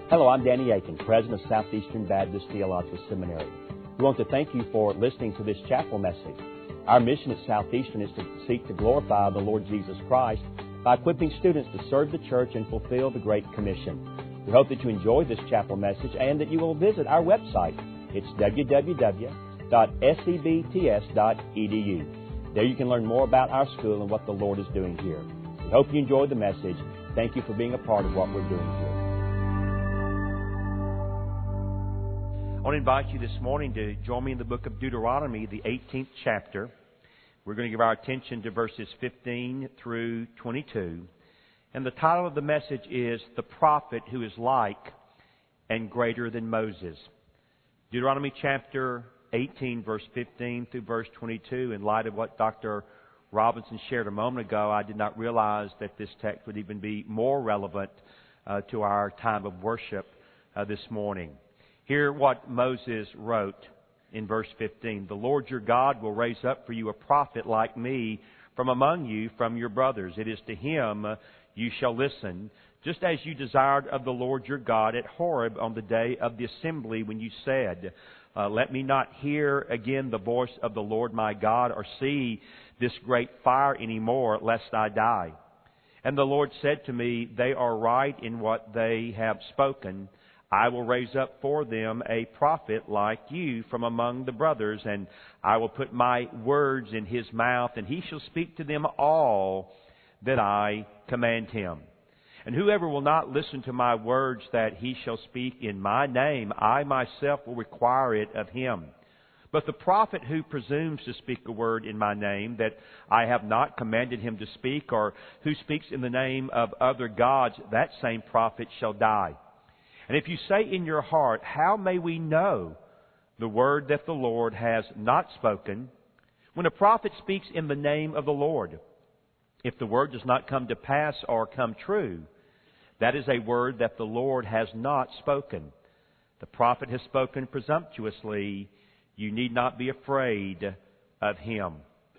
Hello, I'm Danny Aiken, President of Southeastern Baptist Theological Seminary. We want to thank you for listening to this chapel message. Our mission at Southeastern is to seek to glorify the Lord Jesus Christ by equipping students to serve the church and fulfill the Great Commission. We hope that you enjoy this chapel message and that you will visit our website. It's www.sebts.edu. There you can learn more about our school and what the Lord is doing here. We hope you enjoyed the message. Thank you for being a part of what we're doing here. I want to invite you this morning to join me in the book of Deuteronomy, the 18th chapter. We're going to give our attention to verses 15 through 22. And the title of the message is The Prophet Who Is Like and Greater Than Moses. Deuteronomy chapter 18, verse 15 through verse 22. In light of what Dr. Robinson shared a moment ago, I did not realize that this text would even be more relevant to our time of worship this morning. Hear what Moses wrote in verse 15. The Lord your God will raise up for you a prophet like me from among you, from your brothers. It is to him you shall listen, just as you desired of the Lord your God at Horeb on the day of the assembly when you said, let me not hear again the voice of the Lord my God or see this great fire anymore, lest I die. And the Lord said to me, they are right in what they have spoken. I will raise up for them a prophet like you from among the brothers, and I will put my words in his mouth, and he shall speak to them all that I command him. And whoever will not listen to my words that he shall speak in my name, I myself will require it of him. But the prophet who presumes to speak a word in my name that I have not commanded him to speak, or who speaks in the name of other gods, that same prophet shall die. And if you say in your heart, how may we know the word that the Lord has not spoken? When a prophet speaks in the name of the Lord, if the word does not come to pass or come true, that is a word that the Lord has not spoken. The prophet has spoken presumptuously. You need not be afraid of him.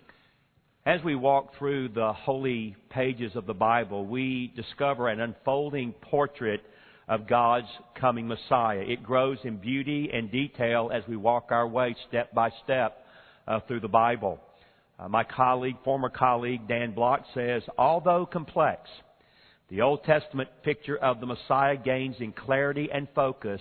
As we walk through the holy pages of the Bible, we discover an unfolding portrait of God's coming Messiah. It grows in beauty and detail as we walk our way step by step through the Bible. My former colleague, Dan Block says, although complex, the Old Testament picture of the Messiah gains in clarity and focus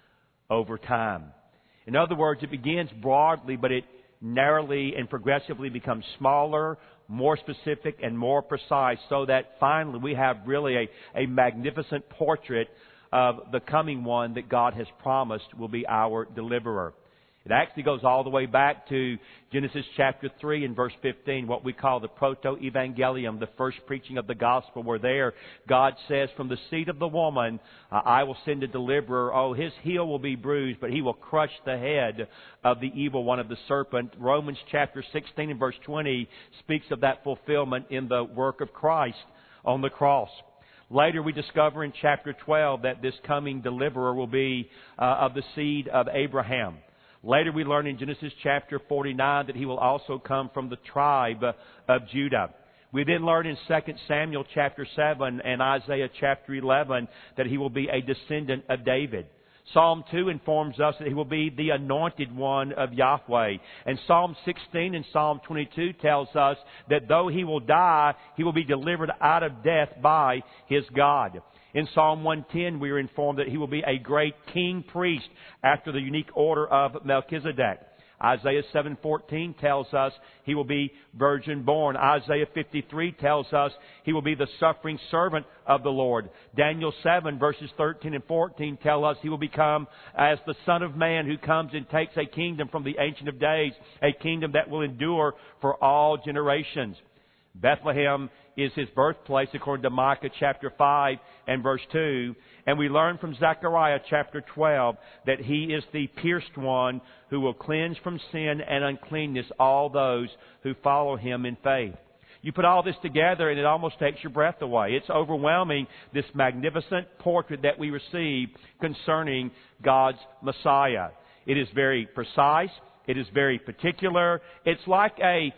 over time. In other words, it begins broadly, but it narrowly and progressively becomes smaller, more specific, and more precise, so that finally we have really a magnificent portrait of the coming one that God has promised will be our deliverer. It actually goes all the way back to Genesis chapter 3 and verse 15, what we call the proto-evangelium, the first preaching of the gospel, where there God says, from the seed of the woman, I will send a deliverer. Oh, his heel will be bruised, but he will crush the head of the evil one, of the serpent. Romans chapter 16 and verse 20 speaks of that fulfillment in the work of Christ on the cross. Later we discover in chapter 12 that this coming deliverer will be of the seed of Abraham. Later we learn in Genesis chapter 49 that he will also come from the tribe of Judah. We then learn in 2 Samuel chapter 7 and Isaiah chapter 11 that he will be a descendant of David. Psalm 2 informs us that he will be the anointed one of Yahweh. And Psalm 16 and Psalm 22 tells us that though he will die, he will be delivered out of death by his God. In Psalm 110, we are informed that he will be a great king priest after the unique order of Melchizedek. Isaiah 7:14 tells us he will be virgin born. Isaiah 53 tells us he will be the suffering servant of the Lord. Daniel 7 verses 13 and 14 tell us he will become as the Son of Man who comes and takes a kingdom from the Ancient of Days, a kingdom that will endure for all generations. Bethlehem is his birthplace according to Micah chapter 5 and verse 2. And we learn from Zechariah chapter 12 that he is the pierced one who will cleanse from sin and uncleanness all those who follow him in faith. You put all this together and it almost takes your breath away. It's overwhelming, this magnificent portrait that we receive concerning God's Messiah. It is very precise. It is very particular. It's like a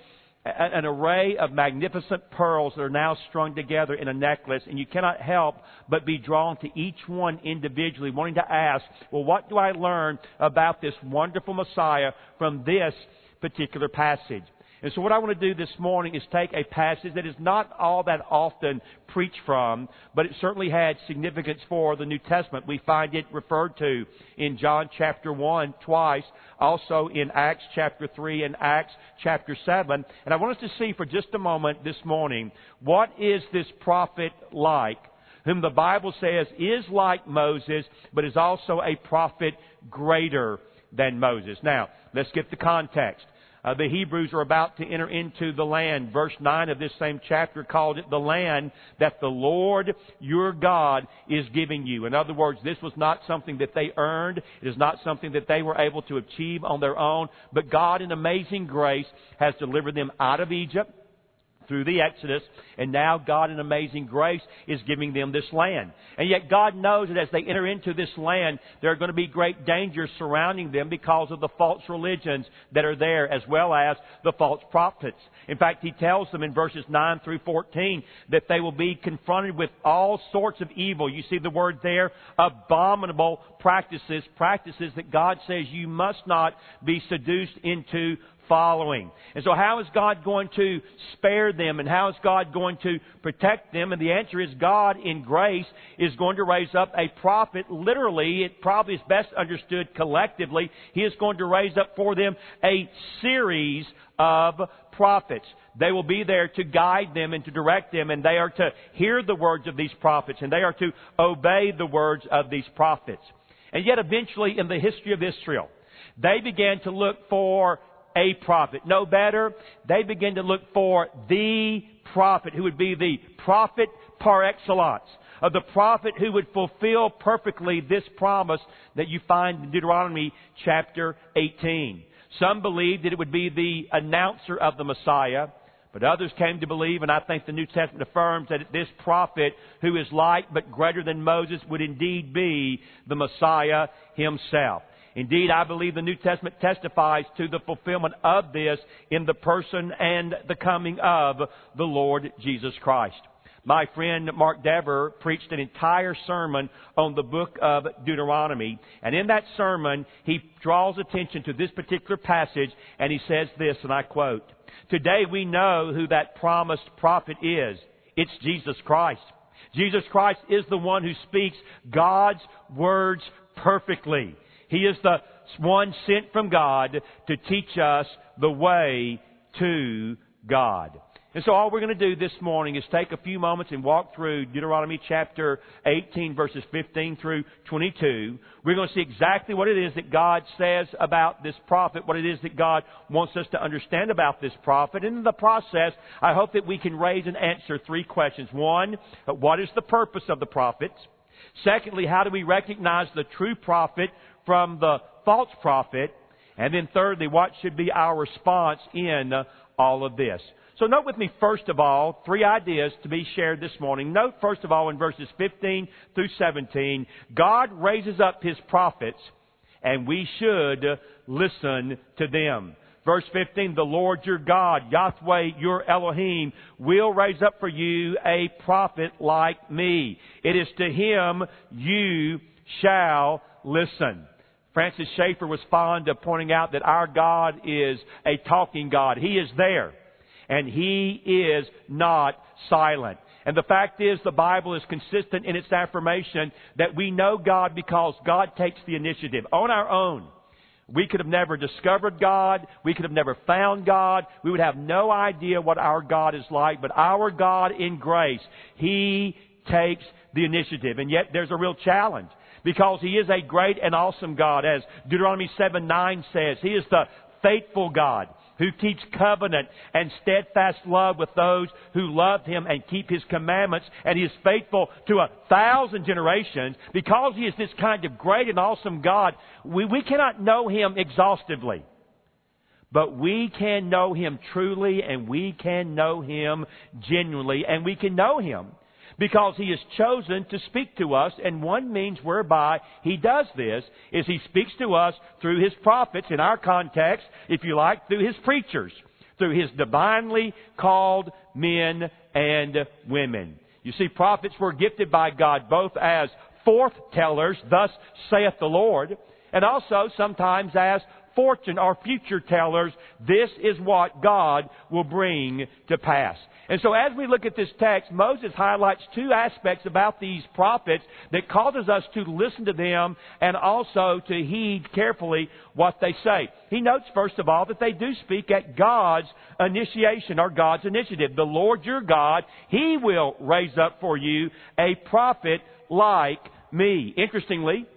an array of magnificent pearls that are now strung together in a necklace, and you cannot help but be drawn to each one individually, wanting to ask, well, what do I learn about this wonderful Messiah from this particular passage? And so what I want to do this morning is take a passage that is not all that often preached from, but it certainly had significance for the New Testament. We find it referred to in John chapter 1 twice, also in Acts chapter 3 and Acts chapter 7. And I want us to see for just a moment this morning, what is this prophet like, whom the Bible says is like Moses, but is also a prophet greater than Moses. Now, let's get the context. The Hebrews are about to enter into the land. Verse 9 of this same chapter called it the land that the Lord your God is giving you. In other words, this was not something that they earned. It is not something that they were able to achieve on their own. But God in amazing grace has delivered them out of Egypt through the Exodus, and now God in amazing grace is giving them this land. And yet God knows that as they enter into this land, there are going to be great dangers surrounding them because of the false religions that are there, as well as the false prophets. In fact, He tells them in verses 9 through 14 that they will be confronted with all sorts of evil. You see the word there, abominable practices that God says you must not be seduced into following. And so how is God going to spare them, and how is God going to protect them? And the answer is God in grace is going to raise up a prophet. Literally, it probably is best understood collectively. He is going to raise up for them a series of prophets. They will be there to guide them and to direct them, and they are to hear the words of these prophets, and they are to obey the words of these prophets. And yet eventually in the history of Israel, they began to look for a prophet. No better, they begin to look for the prophet who would be the prophet par excellence, of the prophet who would fulfill perfectly this promise that you find in Deuteronomy chapter 18. Some believed that it would be the announcer of the Messiah, but others came to believe, and I think the New Testament affirms, that this prophet who is like but greater than Moses would indeed be the Messiah himself. Indeed, I believe the New Testament testifies to the fulfillment of this in the person and the coming of the Lord Jesus Christ. My friend Mark Dever preached an entire sermon on the book of Deuteronomy. And in that sermon, he draws attention to this particular passage, and he says this, and I quote, "Today we know who that promised prophet is. It's Jesus Christ. Jesus Christ is the one who speaks God's words perfectly. He is the one sent from God to teach us the way to God." And so all we're going to do this morning is take a few moments and walk through Deuteronomy chapter 18, verses 15 through 22. We're going to see exactly what it is that God says about this prophet, what it is that God wants us to understand about this prophet. And in the process, I hope that we can raise and answer three questions. One, what is the purpose of the prophets? Secondly, how do we recognize the true prophet from the false prophet? And then thirdly, what should be our response in all of this? So note with me, first of all, three ideas to be shared this morning. Note, first of all, in verses 15 through 17, God raises up His prophets, and we should listen to them. Verse 15, the Lord your God, Yahweh your Elohim, will raise up for you a prophet like me. It is to him you shall listen. Francis Schaeffer was fond of pointing out that our God is a talking God. He is there, and He is not silent. And the fact is, the Bible is consistent in its affirmation that we know God because God takes the initiative. On our own, we could have never discovered God. We could have never found God. We would have no idea what our God is like. But our God in grace, He takes the initiative. And yet there's a real challenge, because He is a great and awesome God. As Deuteronomy 7:9 says, He is the faithful God who keeps covenant and steadfast love with those who love Him and keep His commandments. And He is faithful to 1,000 generations. Because He is this kind of great and awesome God, we cannot know Him exhaustively. But we can know Him truly, and we can know Him genuinely, and we can know Him because He has chosen to speak to us. And one means whereby He does this is He speaks to us through His prophets, in our context, if you like, through His preachers, through His divinely called men and women. You see, prophets were gifted by God both as forthtellers, thus saith the Lord, and also sometimes as fortune or future tellers. This is what God will bring to pass. And so as we look at this text, Moses highlights two aspects about these prophets that causes us to listen to them and also to heed carefully what they say. He notes, first of all, that they do speak at God's initiation or God's initiative. The Lord your God, He will raise up for you a prophet like me. Interestingly,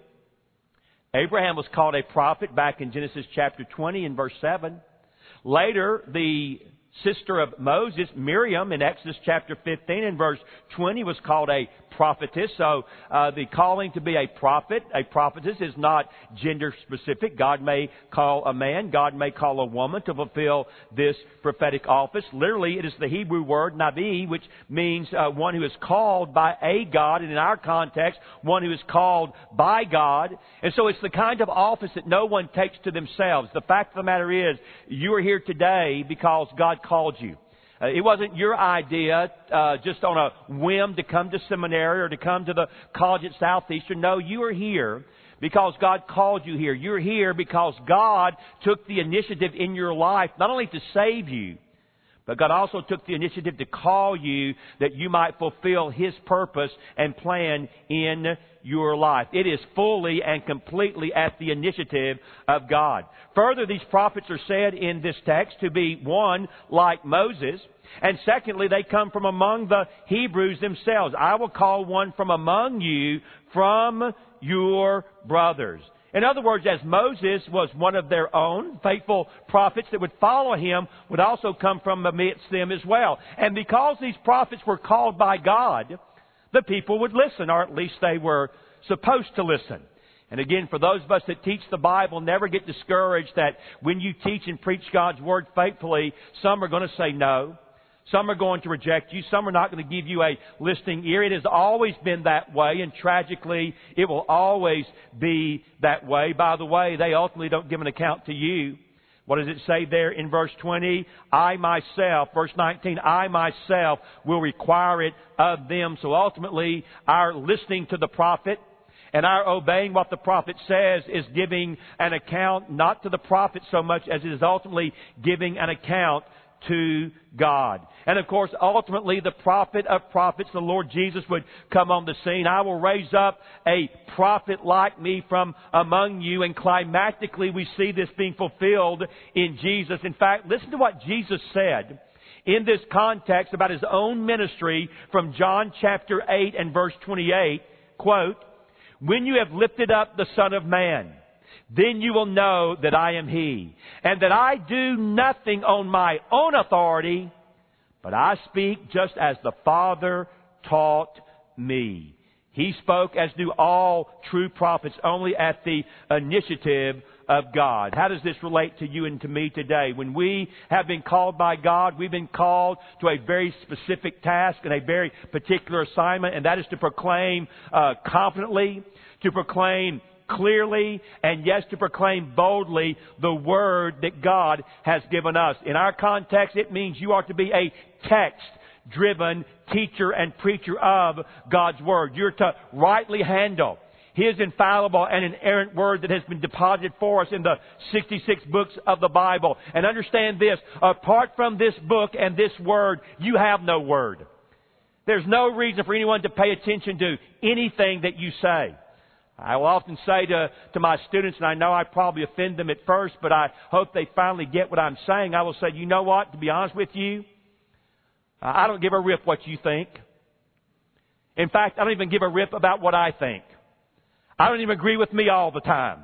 Abraham was called a prophet back in Genesis chapter 20 and verse 7. Later, the sister of Moses, Miriam, in Exodus chapter 15 and verse 20 was called a prophetess. So the calling to be a prophet, a prophetess, is not gender specific. God may call a man, God may call a woman to fulfill this prophetic office. Literally, it is the Hebrew word nabi, which means one who is called by a God, and in our context, one who is called by God. And so it's the kind of office that no one takes to themselves. The fact of the matter is, you are here today because God called you. It wasn't your idea just on a whim to come to seminary or to come to the college at Southeastern. No, you are here because God called you here. You're here because God took the initiative in your life not only to save you, but God also took the initiative to call you that you might fulfill His purpose and plan in your life. It is fully and completely at the initiative of God. Further, these prophets are said in this text to be, one, like Moses, and secondly, they come from among the Hebrews themselves. I will call one from among you, from your brothers. In other words, as Moses was one of their own faithful prophets that would follow him, would also come from amidst them as well. And because these prophets were called by God, the people would listen, or at least they were supposed to listen. And again, for those of us that teach the Bible, never get discouraged that when you teach and preach God's Word faithfully, some are going to say no. Some are going to reject you. Some are not going to give you a listening ear. It has always been that way, and tragically, it will always be that way. By the way, they ultimately don't give an account to you. What does it say there in verse 20? I myself, verse 19, I myself will require it of them. So ultimately, our listening to the prophet and our obeying what the prophet says is giving an account not to the prophet so much as it is ultimately giving an account to God. And of course, ultimately, the prophet of prophets, the Lord Jesus, would come on the scene. I will raise up a prophet like me from among you. And climactically, we see this being fulfilled in Jesus. In fact, listen to what Jesus said in this context about His own ministry from John chapter 8 and verse 28. Quote, when you have lifted up the Son of Man, then you will know that I am He, and that I do nothing on my own authority, but I speak just as the Father taught me. He spoke, as do all true prophets, only at the initiative of God. How does this relate to you and to me today? When we have been called by God, we've been called to a very specific task and a very particular assignment, and that is to proclaim confidently, to proclaim clearly, and yes, to proclaim boldly the Word that God has given us. In our context, it means you are to be a text-driven teacher and preacher of God's Word. You're to rightly handle His infallible and inerrant Word that has been deposited for us in the 66 books of the Bible. And understand this, apart from this book and this Word, you have no Word. There's no reason for anyone to pay attention to anything that you say. I will often say to my students, and I know I probably offend them at first, but I hope they finally get what I'm saying. I will say, you know what, to be honest with you, I don't give a rip what you think. In fact, I don't even give a rip about what I think. I don't even agree with me all the time.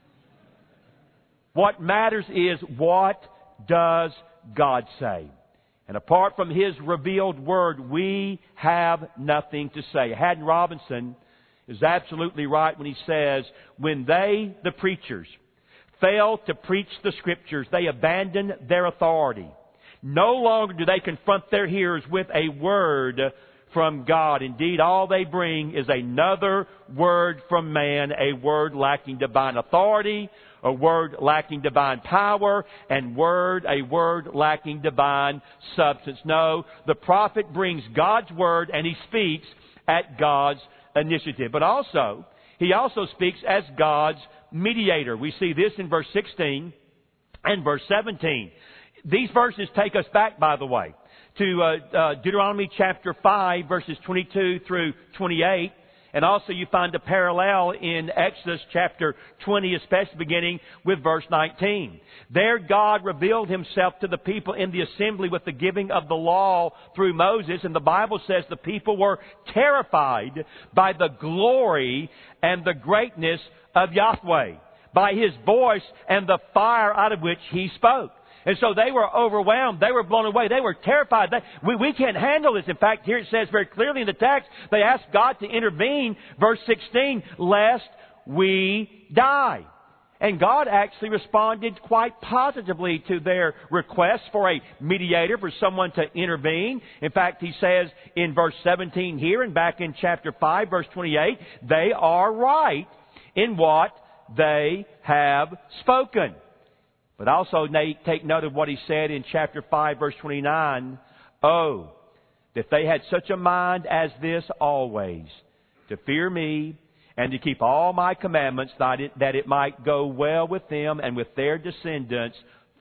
What matters is, what does God say? And apart from His revealed Word, we have nothing to say. Haddon Robinson is absolutely right when he says, when they, the preachers, fail to preach the Scriptures, they abandon their authority. No longer do they confront their hearers with a word from God. Indeed, all they bring is another word from man, a word lacking divine authority, a word lacking divine power, and a word lacking divine substance. No, the prophet brings God's word and he speaks at God's initiative. But also, he also speaks as God's mediator. We see this in verse 16 and verse 17. These verses take us back, by the way, to Deuteronomy chapter 5, verses 22 through 28. And also you find a parallel in Exodus chapter 20, especially beginning with verse 19. There God revealed Himself to the people in the assembly with the giving of the law through Moses. And the Bible says the people were terrified by the glory and the greatness of Yahweh, by His voice and the fire out of which He spoke. And so they were overwhelmed. They were blown away. They were terrified. We can't handle this. In fact, here it says very clearly in the text, they asked God to intervene, verse 16, lest we die. And God actually responded quite positively to their request for a mediator, for someone to intervene. In fact, He says in verse 17 here and back in chapter 5, verse 28, they are right in what they have spoken. But also take note of what He said in chapter 5, verse 29. Oh, that they had such a mind as this always, to fear Me and to keep all My commandments, that it might go well with them and with their descendants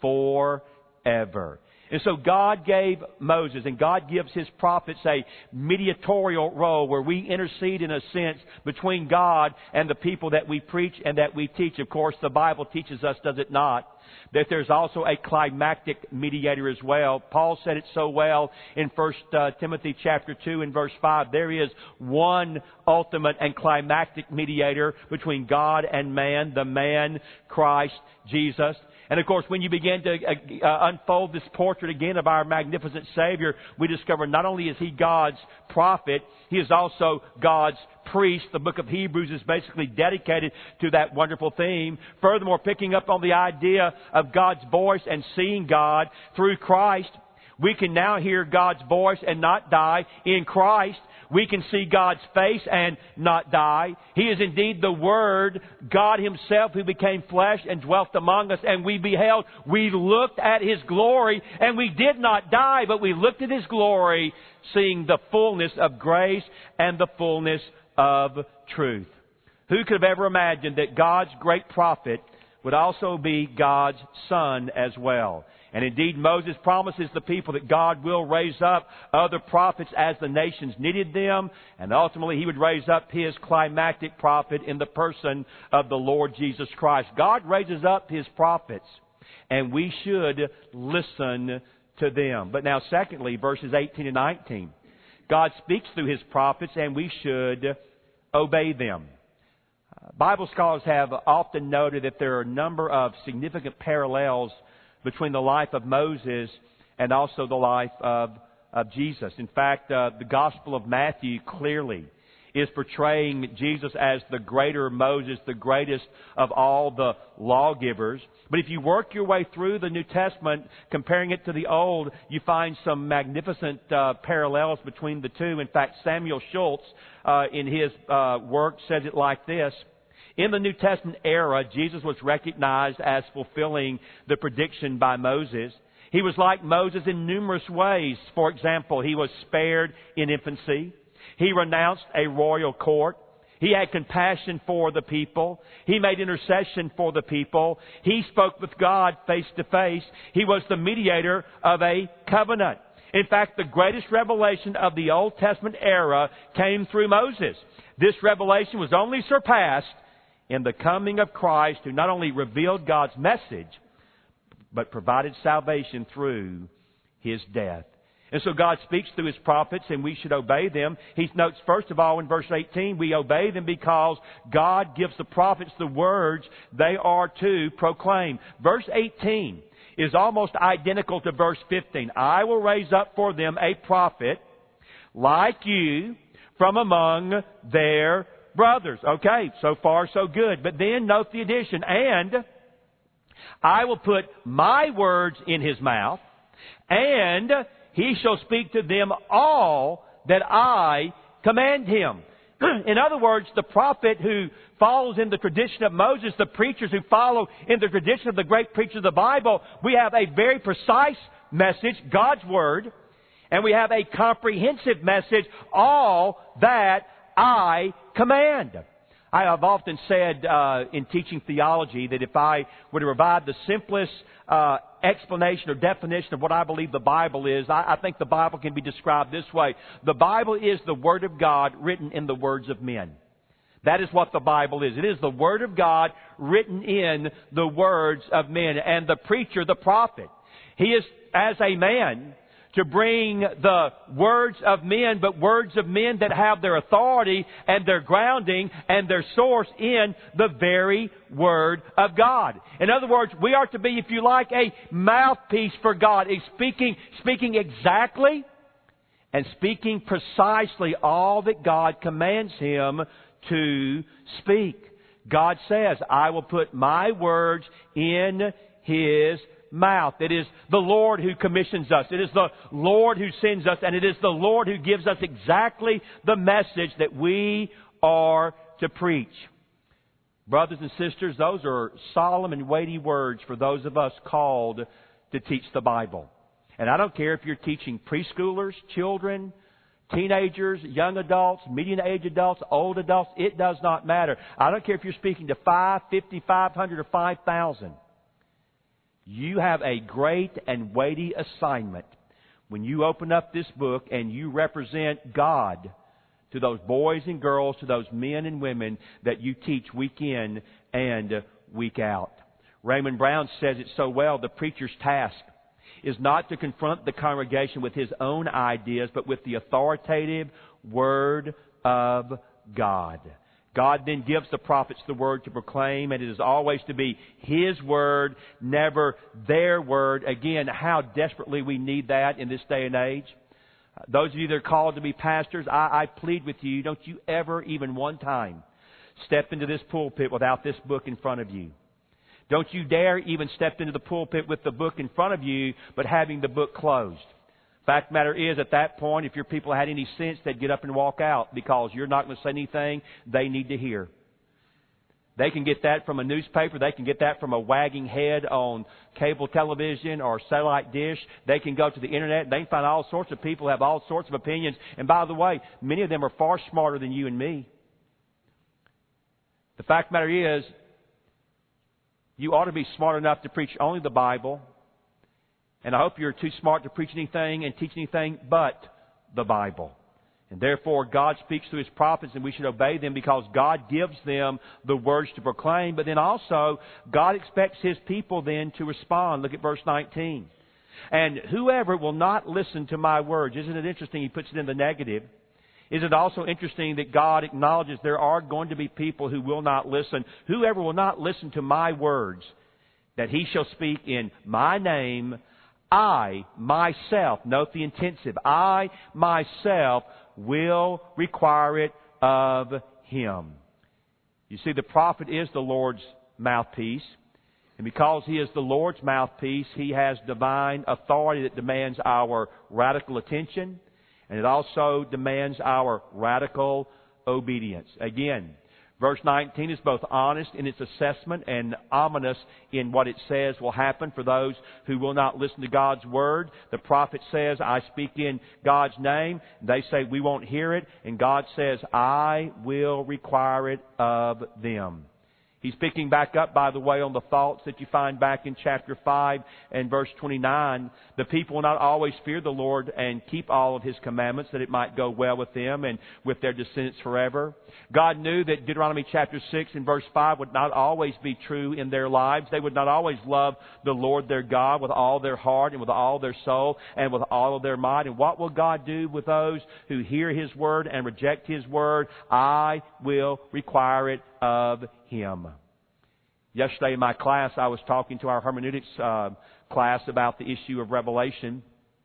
forever. And so God gave Moses, and God gives His prophets a mediatorial role where we intercede in a sense between God and the people that we preach and that we teach. Of course, the Bible teaches us, does it not, that there's also a climactic mediator as well. Paul said it so well in 1 Timothy chapter 2 and verse 5. There is one ultimate and climactic mediator between God and man, the man Christ Jesus. And of course, when you begin to unfold this portrait again of our magnificent Savior, we discover not only is He God's prophet, He is also God's priest. The book of Hebrews is basically dedicated to that wonderful theme. Furthermore, picking up on the idea of God's voice and seeing God through Christ, we can now hear God's voice and not die. In Christ, we can see God's face and not die. He is indeed the Word, God Himself, who became flesh and dwelt among us, and we beheld. We looked at His glory, and we did not die, but we looked at His glory, seeing the fullness of grace and the fullness of truth. Who could have ever imagined that God's great prophet would also be God's Son as well? And indeed, Moses promises the people that God will raise up other prophets as the nations needed them. And ultimately, He would raise up His climactic prophet in the person of the Lord Jesus Christ. God raises up His prophets, and we should listen to them. But now, secondly, verses 18 and 19. God speaks through His prophets, and we should obey them. Bible scholars have often noted that there are a number of significant parallels between the life of Moses and also the life of Jesus. In fact, the Gospel of Matthew clearly is portraying Jesus as the greater Moses, the greatest of all the lawgivers. But if you work your way through the New Testament, comparing it to the Old, you find some magnificent parallels between the two. In fact, Samuel Schultz, in his work, says it like this. In the New Testament era, Jesus was recognized as fulfilling the prediction by Moses. He was like Moses in numerous ways. For example, He was spared in infancy. He renounced a royal court. He had compassion for the people. He made intercession for the people. He spoke with God face to face. He was the mediator of a covenant. In fact, the greatest revelation of the Old Testament era came through Moses. This revelation was only surpassed in the coming of Christ, who not only revealed God's message, but provided salvation through His death. And so God speaks through His prophets, and we should obey them. He notes, first of all, in verse 18, we obey them because God gives the prophets the words they are to proclaim. Verse 18 is almost identical to verse 15. I will raise up for them a prophet like you from among their brothers. Okay, so far so good. But then note the addition. And I will put My words in his mouth, and he shall speak to them all that I command him. In other words, the prophet who follows in the tradition of Moses, the preachers who follow in the tradition of the great preachers of the Bible, we have a very precise message, God's Word, and we have a comprehensive message, all that I command. I have often said in teaching theology that if I were to provide the simplest explanation or definition of what I believe the Bible is, I think the Bible can be described this way. The Bible is the Word of God written in the words of men. That is what the Bible is. It is the Word of God written in the words of men. And the preacher, the prophet, he is, as a man, to bring the words of men, but words of men that have their authority and their grounding and their source in the very Word of God. In other words, we are to be, if you like, a mouthpiece for God, speaking exactly and speaking precisely all that God commands him to speak. God says, I will put my words in his mouth. It is the Lord who commissions us. It is the Lord who sends us, and it is the Lord who gives us exactly the message that we are to preach. Brothers and sisters, those are solemn and weighty words for those of us called to teach the Bible. And I don't care if you're teaching preschoolers, children, teenagers, young adults, medium-age adults, old adults, it does not matter. I don't care if you're speaking to 5, 50, 500, or 5,000. You have a great and weighty assignment when you open up this book and you represent God to those boys and girls, to those men and women that you teach week in and week out. Raymond Brown says it so well, the preacher's task is not to confront the congregation with his own ideas, but with the authoritative Word of God. God then gives the prophets the Word to proclaim, and it is always to be His Word, never their word. Again, how desperately we need that in this day and age. Those of you that are called to be pastors, I plead with you, don't you ever, even one time, step into this pulpit without this book in front of you. Don't you dare even step into the pulpit with the book in front of you, but having the book closed. Fact of the matter is, at that point, if your people had any sense, they'd get up and walk out because you're not going to say anything they need to hear. They can get that from a newspaper. They can get that from a wagging head on cable television or satellite dish. They can go to the internet. They can find all sorts of people who have all sorts of opinions. And by the way, many of them are far smarter than you and me. The fact of the matter is, you ought to be smart enough to preach only the Bible. And I hope you're too smart to preach anything and teach anything but the Bible. And therefore, God speaks through His prophets, and we should obey them because God gives them the words to proclaim. But then also, God expects His people then to respond. Look at verse 19. And whoever will not listen to my words. Isn't it interesting? He puts it in the negative. Is it also interesting that God acknowledges there are going to be people who will not listen? Whoever will not listen to my words, that he shall speak in my name, I, myself, note the intensive, I, myself, will require it of him. You see, the prophet is the Lord's mouthpiece. And because he is the Lord's mouthpiece, he has divine authority that demands our radical attention. And it also demands our radical obedience. Again, verse 19 is both honest in its assessment and ominous in what it says will happen for those who will not listen to God's Word. The prophet says, I speak in God's name. They say, we won't hear it. And God says, I will require it of them. He's picking back up, by the way, on the thoughts that you find back in chapter 5 and verse 29. The people will not always fear the Lord and keep all of His commandments, that it might go well with them and with their descendants forever. God knew that Deuteronomy chapter 6 and verse 5 would not always be true in their lives. They would not always love the Lord their God with all their heart and with all their soul and with all of their might. And what will God do with those who hear His Word and reject His Word? I will require it of Him. Yesterday in my class, I was talking to our hermeneutics class about the issue of revelation,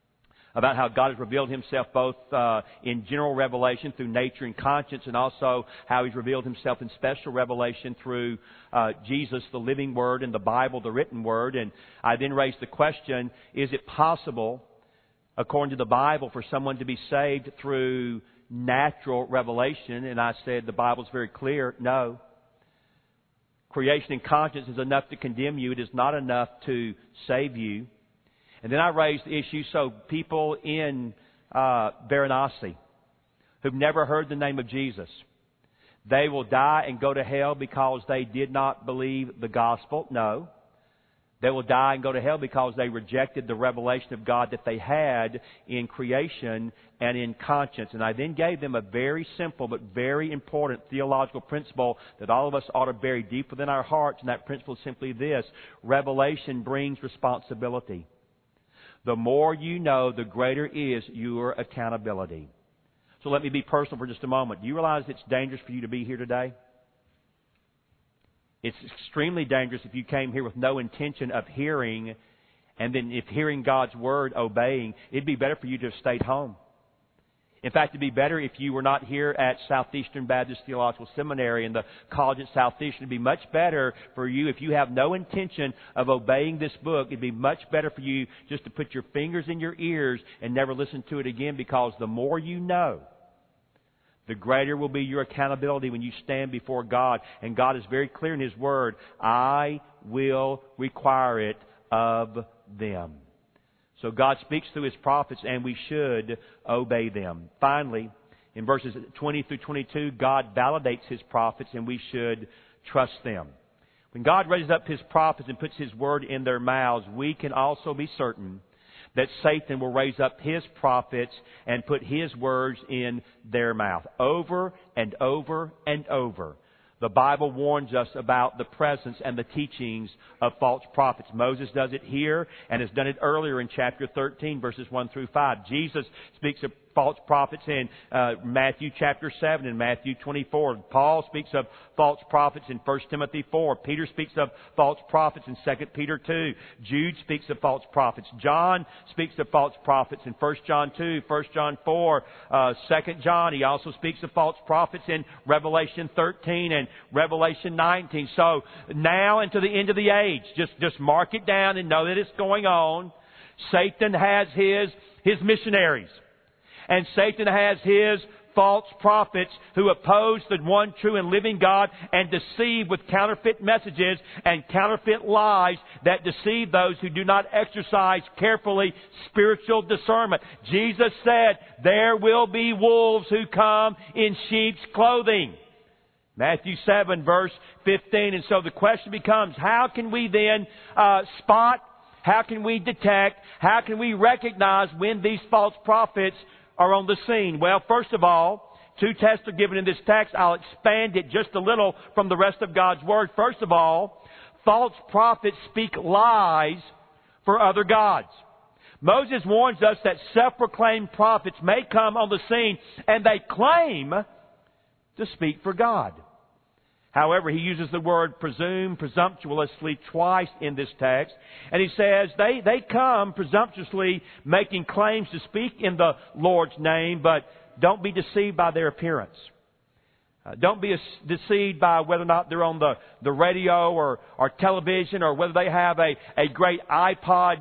about how God has revealed Himself both in general revelation through nature and conscience, and also how He's revealed Himself in special revelation through Jesus, the living Word, and the Bible, the written Word. And I then raised the question, is it possible according to the Bible, for someone to be saved through natural revelation. And I said the Bible's very clear, no. Creation and conscience is enough to condemn you. It is not enough to save you. And then I raised the issue, so people in Varanasi who've never heard the name of Jesus, they will die and go to hell because they did not believe the gospel? No. They will die and go to hell because they rejected the revelation of God that they had in creation and in conscience. And I then gave them a very simple but very important theological principle that all of us ought to bury deep within our hearts. And that principle is simply this: revelation brings responsibility. The more you know, the greater is your accountability. So let me be personal for just a moment. Do you realize it's dangerous for you to be here today? It's extremely dangerous if you came here with no intention of hearing, and then if hearing God's Word, obeying. It'd be better for you to have stayed home. In fact, it'd be better if you were not here at Southeastern Baptist Theological Seminary and the college at Southeastern. It'd be much better for you if you have no intention of obeying this book. It'd be much better for you just to put your fingers in your ears and never listen to it again, because the more you know, the greater will be your accountability when you stand before God. And God is very clear in His Word. I will require it of them. So God speaks through His prophets, and we should obey them. Finally, in verses 20 through 22, God validates His prophets, and we should trust them. When God raises up His prophets and puts His Word in their mouths, we can also be certain that Satan will raise up his prophets and put his words in their mouth. Over and over and over, the Bible warns us about the presence and the teachings of false prophets. Moses does it here and has done it earlier in chapter 13, verses 1 through 5. Jesus speaks of false prophets in Matthew chapter 7 and Matthew 24. Paul speaks of false prophets in 1 Timothy 4. Peter speaks of false prophets in 2 Peter 2. Jude speaks of false prophets. John speaks of false prophets in 1 John 2, 1 John 4, 2 John. He also speaks of false prophets in Revelation 13 and Revelation 19. So now and to the end of the age, just mark it down and know that it's going on. Satan has his missionaries. And Satan has his false prophets who oppose the one true and living God and deceive with counterfeit messages and counterfeit lies that deceive those who do not exercise carefully spiritual discernment. Jesus said, there will be wolves who come in sheep's clothing. Matthew 7, verse 15. And so the question becomes, how can we then spot, how can we detect, how can we recognize when these false prophets are on the scene? Well, first of all, two tests are given in this text. I'll expand it just a little from the rest of God's Word. First of all, false prophets speak lies for other gods. Moses warns us that self-proclaimed prophets may come on the scene and they claim to speak for God. However, he uses the word presume, presumptuously twice in this text. And he says they come presumptuously making claims to speak in the Lord's name, but don't be deceived by their appearance. Don't be deceived by whether or not they're on the radio or television, or whether they have a great iPod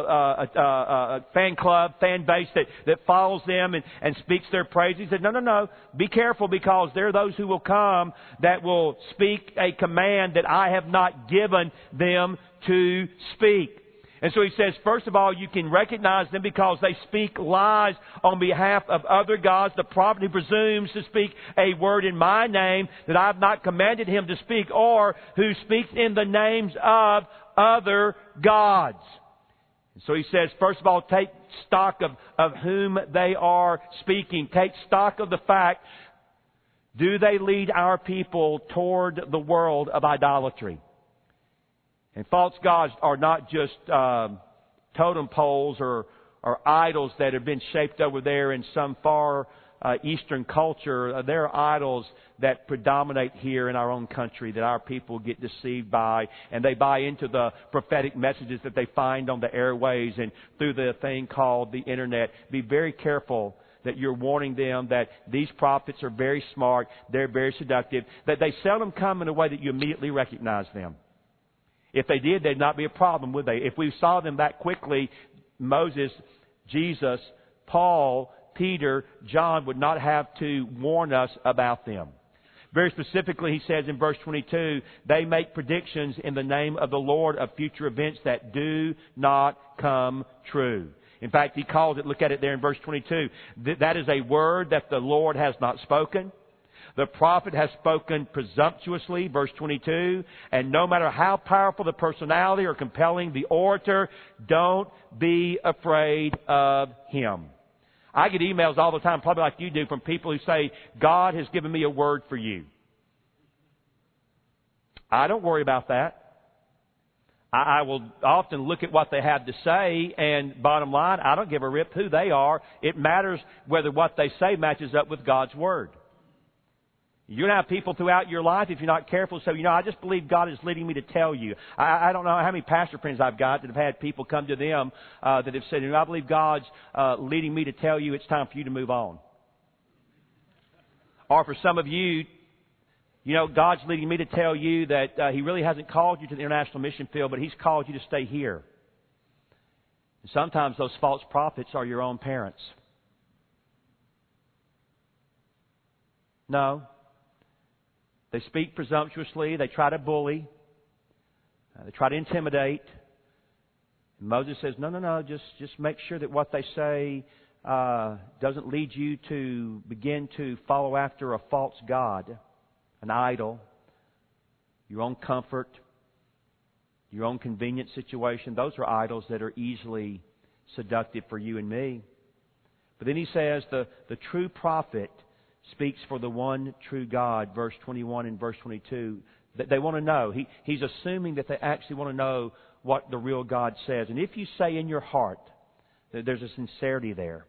fan club, fan base that follows them and speaks their praise. He said, no. Be careful, because there are those who will come that will speak a command that I have not given them to speak. And so he says, first of all, you can recognize them because they speak lies on behalf of other gods. The prophet who presumes to speak a word in my name that I have not commanded him to speak, or who speaks in the names of other gods. And so he says, first of all, take stock of whom they are speaking. Take stock of the fact, do they lead our people toward the world of idolatry? And false gods are not just totem poles or idols that have been shaped over there in some far Eastern culture. They're idols that predominate here in our own country, that our people get deceived by, and they buy into the prophetic messages that they find on the airways and through the thing called the internet. Be very careful that you're warning them that these prophets are very smart, they're very seductive, that they seldom come in a way that you immediately recognize them. If they did, there'd not be a problem, would they? If we saw them that quickly, Moses Jesus, Paul, Peter, John would not have to warn us about them. Very specifically, he says in verse 22, they make predictions in the name of the Lord of future events that do not come true. In fact, he calls it, look at it there in verse 22, that is a word that the Lord has not spoken. The prophet has spoken presumptuously, verse 22, and no matter how powerful the personality or compelling the orator, don't be afraid of him. I get emails all the time, probably like you do, from people who say, God has given me a word for you. I don't worry about that. I will often look at what they have to say, and bottom line, I don't give a rip who they are. It matters whether what they say matches up with God's Word. You're going to have people throughout your life, if you're not careful, say, I just believe God is leading me to tell you. I don't know how many pastor friends I've got that have had people come to them that have said, I believe God's leading me to tell you it's time for you to move on. Or for some of you, God's leading me to tell you that He really hasn't called you to the international mission field, but He's called you to stay here. And sometimes those false prophets are your own parents. No. They speak presumptuously. They try to bully. They try to intimidate. And Moses says, no. Just make sure that what they say doesn't lead you to begin to follow after a false god, an idol, your own comfort, your own convenient situation. Those are idols that are easily seductive for you and me. But then he says the true prophet speaks for the one true God, verse 21 and verse 22. That they want to know. He's assuming that they actually want to know what the real God says. And if you say in your heart, there's a sincerity there.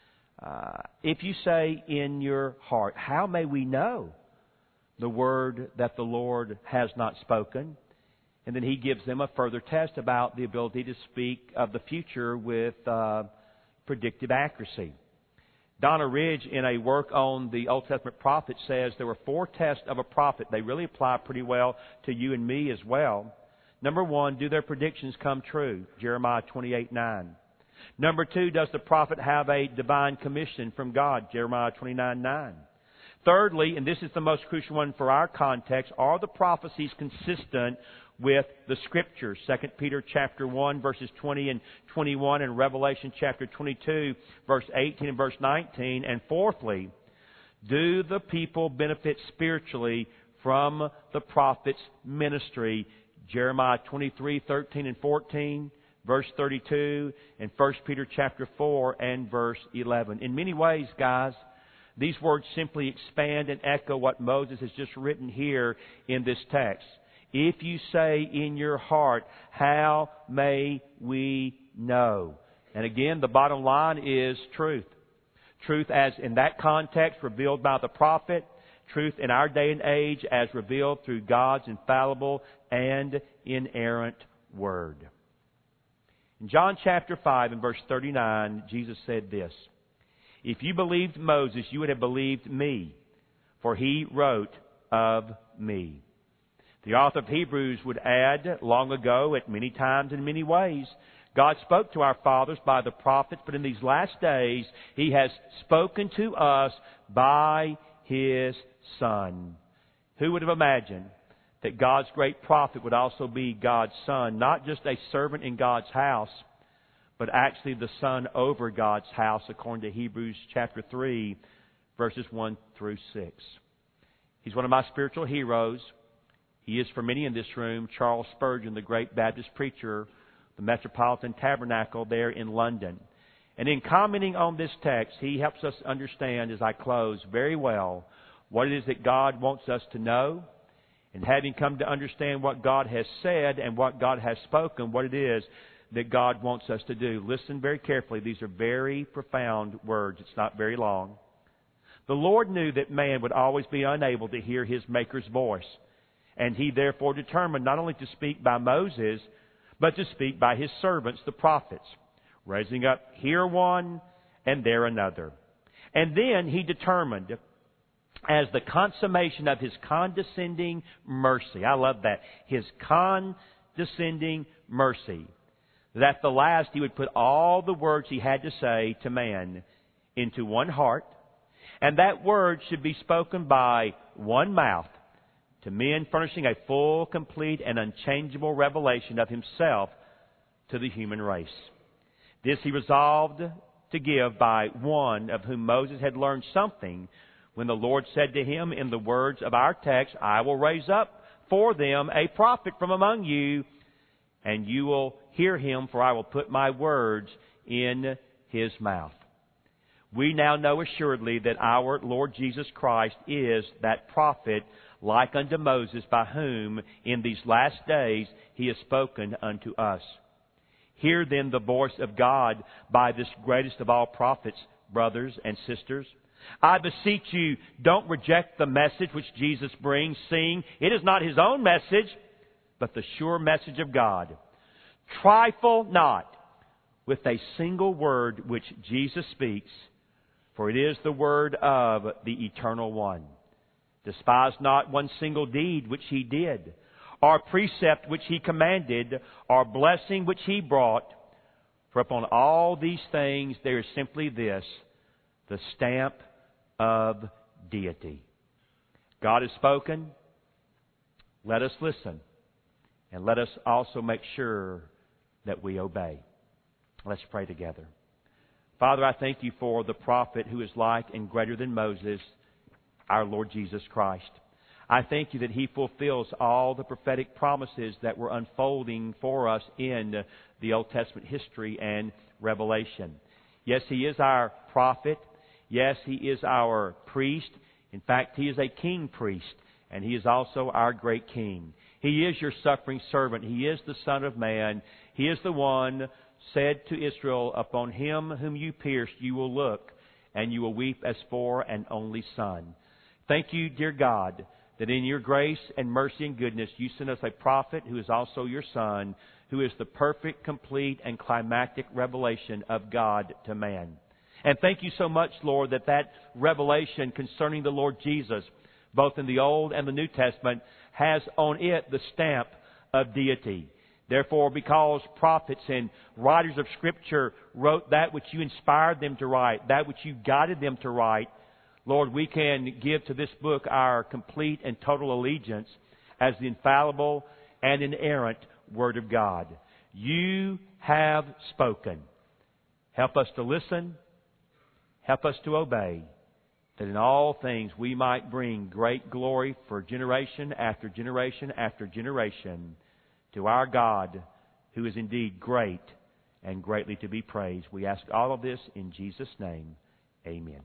If you say in your heart, how may we know the word that the Lord has not spoken? And then he gives them a further test about the ability to speak of the future with predictive accuracy. Donna Ridge, in a work on the Old Testament prophets, says there were 4 tests of a prophet. They really apply pretty well to you and me as well. Number 1, do their predictions come true? Jeremiah 28:9. Number 2, does the prophet have a divine commission from God? Jeremiah 29:9. Thirdly, and this is the most crucial one for our context, are the prophecies consistent with the Scriptures? 2 Peter chapter 1, verses 20 and 21, and Revelation chapter 22, verse 18 and verse 19. And fourthly, do the people benefit spiritually from the prophet's ministry? Jeremiah 23:13 and 14, verse 32, and 1 Peter chapter 4 and verse 11. In many ways, guys, these words simply expand and echo what Moses has just written here in this text. If you say in your heart, how may we know? And again, the bottom line is truth. Truth as in that context revealed by the prophet. Truth in our day and age as revealed through God's infallible and inerrant Word. In John chapter 5 and verse 39, Jesus said this, if you believed Moses, you would have believed me, for he wrote of me. The author of Hebrews would add, long ago, at many times in many ways, God spoke to our fathers by the prophets, but in these last days, He has spoken to us by His Son. Who would have imagined that God's great prophet would also be God's Son, not just a servant in God's house, but actually the Son over God's house, according to Hebrews chapter 3, verses 1 through 6. He's one of my spiritual heroes. He is, for many in this room, Charles Spurgeon, the great Baptist preacher, the Metropolitan Tabernacle there in London. And in commenting on this text, he helps us understand, as I close, very well what it is that God wants us to know. And having come to understand what God has said and what God has spoken, what it is that God wants us to do. Listen very carefully. These are very profound words. It's not very long. The Lord knew that man would always be unable to hear his Maker's voice. And He therefore determined not only to speak by Moses, but to speak by His servants, the prophets, raising up here one and there another. And then He determined, as the consummation of His condescending mercy, I love that, His condescending mercy, that at the last He would put all the words He had to say to man into one heart, and that word should be spoken by one mouth to men, furnishing a full, complete, and unchangeable revelation of Himself to the human race. This He resolved to give by one of whom Moses had learned something when the Lord said to him in the words of our text, I will raise up for them a prophet from among you, and you will hear him, for I will put my words in his mouth. We now know assuredly that our Lord Jesus Christ is that prophet like unto Moses, by whom in these last days He has spoken unto us. Hear then the voice of God by this greatest of all prophets, brothers and sisters. I beseech you, don't reject the message which Jesus brings, seeing it is not His own message, but the sure message of God. Trifle not with a single word which Jesus speaks, for it is the word of the Eternal One. Despise not one single deed which He did, or precept which He commanded, or blessing which He brought. For upon all these things there is simply this, the stamp of deity. God has spoken. Let us listen. And let us also make sure that we obey. Let's pray together. Father, I thank You for the prophet who is like and greater than Moses, our Lord Jesus Christ. I thank You that He fulfills all the prophetic promises that were unfolding for us in the Old Testament history and revelation. Yes, He is our prophet. Yes, He is our priest. In fact, He is a king priest, and He is also our great king. He is Your suffering servant. He is the Son of Man. He is the one said to Israel, upon Him whom You pierced, you will look, and you will weep as for an only son. Thank You, dear God, that in Your grace and mercy and goodness You sent us a prophet who is also Your Son, who is the perfect, complete, and climactic revelation of God to man. And thank You so much, Lord, that revelation concerning the Lord Jesus, both in the Old and the New Testament, has on it the stamp of deity. Therefore, because prophets and writers of Scripture wrote that which You inspired them to write, that which You guided them to write, Lord, we can give to this book our complete and total allegiance as the infallible and inerrant Word of God. You have spoken. Help us to listen. Help us to obey, that in all things we might bring great glory for generation after generation after generation to our God, who is indeed great and greatly to be praised. We ask all of this in Jesus' name. Amen.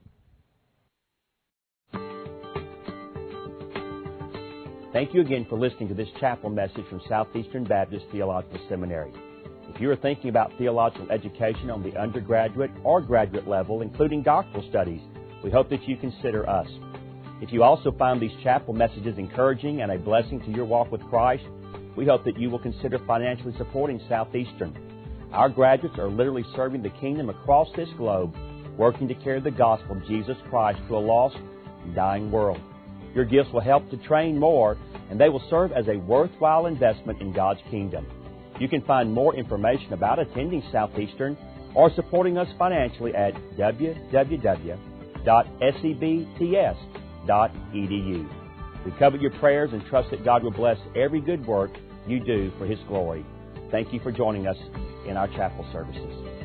Thank you again for listening to this chapel message from Southeastern Baptist Theological Seminary. If you are thinking about theological education on the undergraduate or graduate level, including doctoral studies, we hope that you consider us. If you also find these chapel messages encouraging and a blessing to your walk with Christ, we hope that you will consider financially supporting Southeastern. Our graduates are literally serving the kingdom across this globe, working to carry the gospel of Jesus Christ to a lost and dying world. Your gifts will help to train more, and they will serve as a worthwhile investment in God's kingdom. You can find more information about attending Southeastern or supporting us financially at www.sebts.edu. We covet your prayers and trust that God will bless every good work you do for His glory. Thank you for joining us in our chapel services.